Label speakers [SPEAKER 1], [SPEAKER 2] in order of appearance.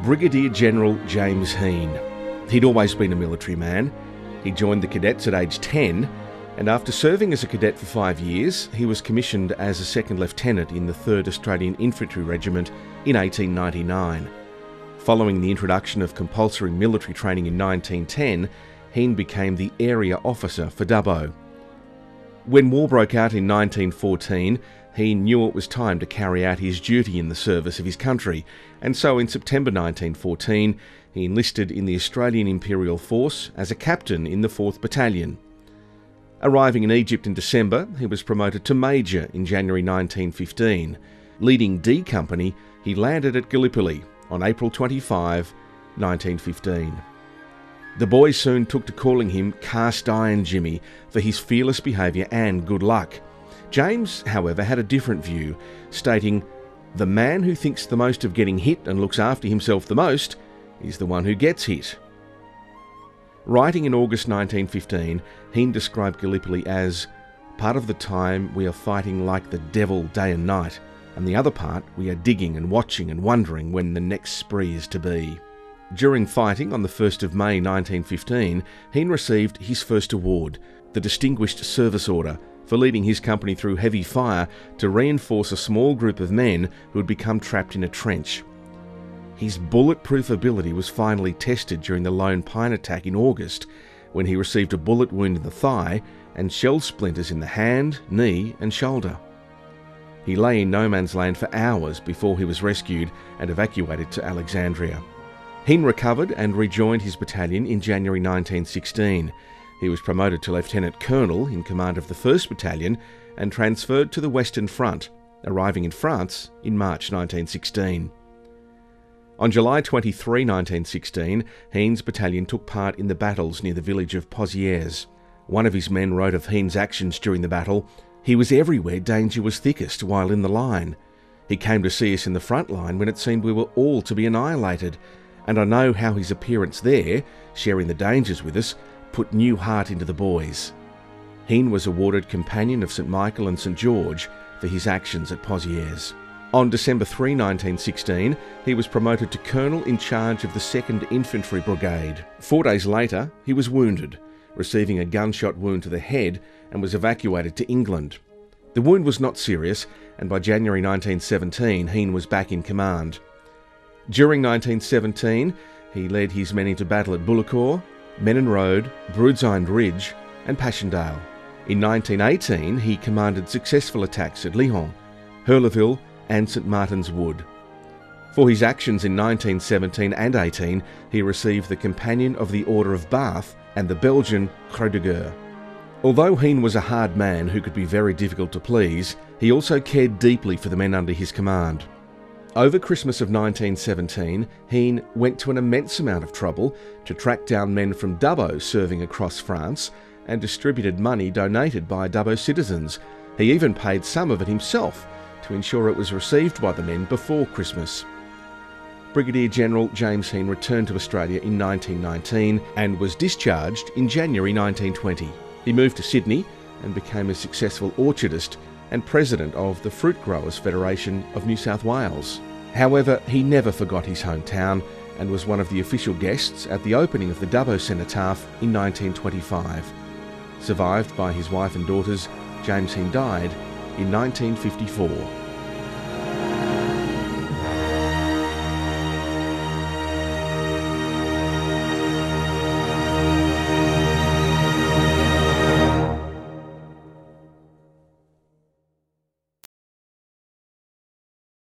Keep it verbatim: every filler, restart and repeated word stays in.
[SPEAKER 1] Brigadier General James Heene. He'd always been a military man. He joined the cadets at age ten, and after serving as a cadet for five years, he was commissioned as a second lieutenant in the third Australian Infantry Regiment in eighteen ninety-nine. Following the introduction of compulsory military training in nineteen ten, Heene became the area officer for Dubbo. When war broke out in nineteen fourteen, he knew it was time to carry out his duty in the service of his country, and so in September nineteen fourteen, he enlisted in the Australian Imperial Force as a captain in the fourth Battalion. Arriving in Egypt in December, he was promoted to Major in January nineteen fifteen. Leading D Company, he landed at Gallipoli on April twenty-fifth, nineteen fifteen. The boys soon took to calling him Cast Iron Jimmy for his fearless behaviour and good luck. James, however, had a different view, stating, "The man who thinks the most of getting hit and looks after himself the most is the one who gets hit." Writing in August nineteen fifteen, Heene described Gallipoli as, "Part of the time we are fighting like the devil day and night, and the other part we are digging and watching and wondering when the next spree is to be." During fighting on the first of May nineteen fifteen, Heene received his first award, the Distinguished Service Order, for leading his company through heavy fire to reinforce a small group of men who had become trapped in a trench. His bulletproof ability was finally tested during the Lone Pine attack in August, when he received a bullet wound in the thigh and shell splinters in the hand, knee and shoulder. He lay in no man's land for hours before he was rescued and evacuated to Alexandria. Heene recovered and rejoined his battalion in January nineteen sixteen. He was promoted to Lieutenant Colonel in command of the first Battalion and transferred to the Western Front, arriving in France in March nineteen sixteen. On July twenty-third, nineteen sixteen, Heene's battalion took part in the battles near the village of Pozières. One of his men wrote of Heene's actions during the battle, "He was everywhere danger was thickest while in the line. He came to see us in the front line when it seemed we were all to be annihilated, and I know how his appearance there, sharing the dangers with us, put new heart into the boys." Heene was awarded Companion of Saint Michael and Saint George for his actions at Pozières. On December third, nineteen sixteen, he was promoted to Colonel in charge of the second Infantry Brigade. Four days later, he was wounded, receiving a gunshot wound to the head, and was evacuated to England. The wound was not serious, and by January nineteen seventeen, Heene was back in command. During nineteen seventeen, he led his men into battle at Bullecourt, Menin Road, Broadside Ridge and Passchendaele. In nineteen eighteen, he commanded successful attacks at Lihon, Hurleville and Saint Martin's Wood. For his actions in nineteen seventeen and eighteen, he received the Companion of the Order of Bath and the Belgian Croix de Guerre. Although Heene was a hard man who could be very difficult to please, he also cared deeply for the men under his command. Over Christmas of nineteen seventeen, Heene went to an immense amount of trouble to track down men from Dubbo serving across France and distributed money donated by Dubbo citizens. He even paid some of it himself to ensure it was received by the men before Christmas. Brigadier General James Heene returned to Australia in nineteen nineteen and was discharged in January nineteen twenty. He moved to Sydney and became a successful orchardist and president of the Fruit Growers Federation of New South Wales. However, he never forgot his hometown and was one of the official guests at the opening of the Dubbo Cenotaph in nineteen twenty-five. Survived by his wife and daughters, James Heene died in nineteen fifty-four.